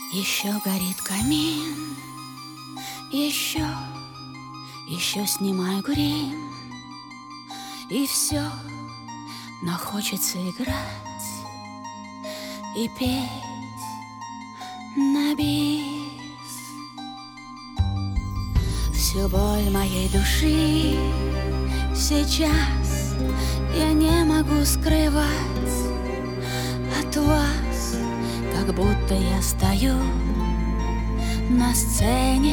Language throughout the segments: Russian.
Еще горит камин, еще снимаю грим. И все, но хочется играть и петь на бис. Всю боль моей души сейчас я не могу скрывать от вас, как будто я стою на сцене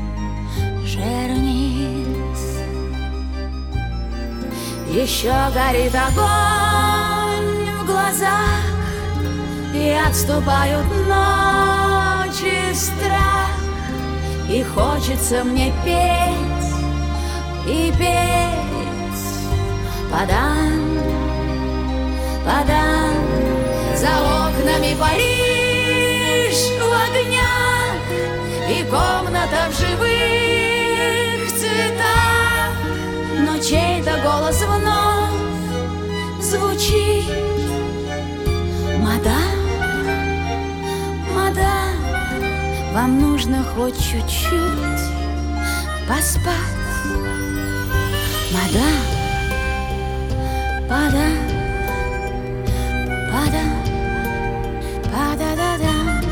Жерниц. Еще горит огонь в глазах, и отступают ночи страх, и хочется мне петь и петь. Падан, падан, за окнами Париж в огнях, и комната в живых цветах. Но чей-то голос вновь звучит: мадам, мадам, вам нужно хоть чуть-чуть поспать. Мадам, падам, падам, пада-да-дам.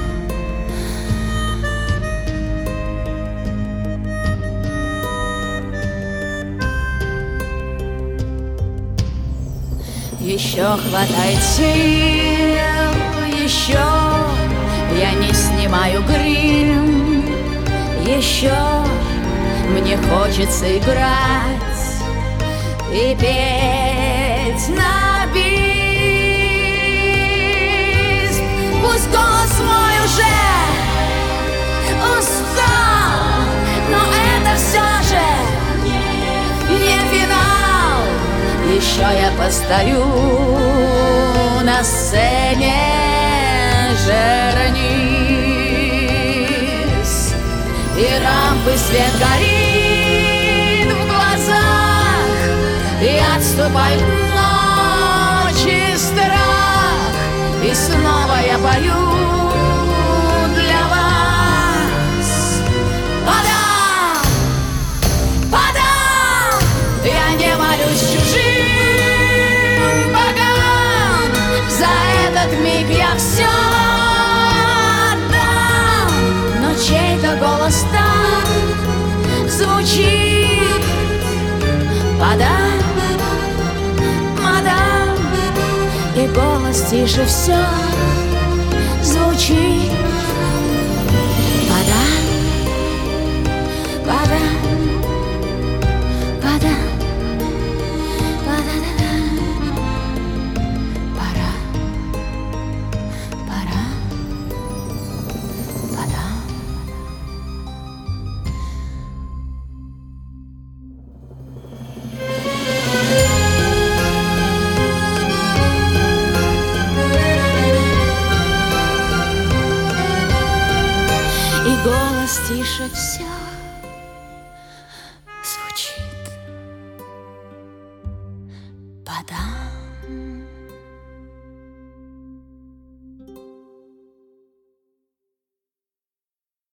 Еще хватает сил, еще я не снимаю грим, еще мне хочется играть и петь на бис. Пусть голос мой уже устал, но это все же не финал. Еще я постою на сцене Жерниц, и рампы свет горит в глазах, и отступает ночи страх, и снова я пою для вас. Падам, падам, я не молюсь чужим богам, за этот миг я все отдам. Но чей-то голос там звучит: падам, мадам, и голос тише все звучит: падам, падам, падам, пада-да-дам. Пора, пора, падам. И голос тише все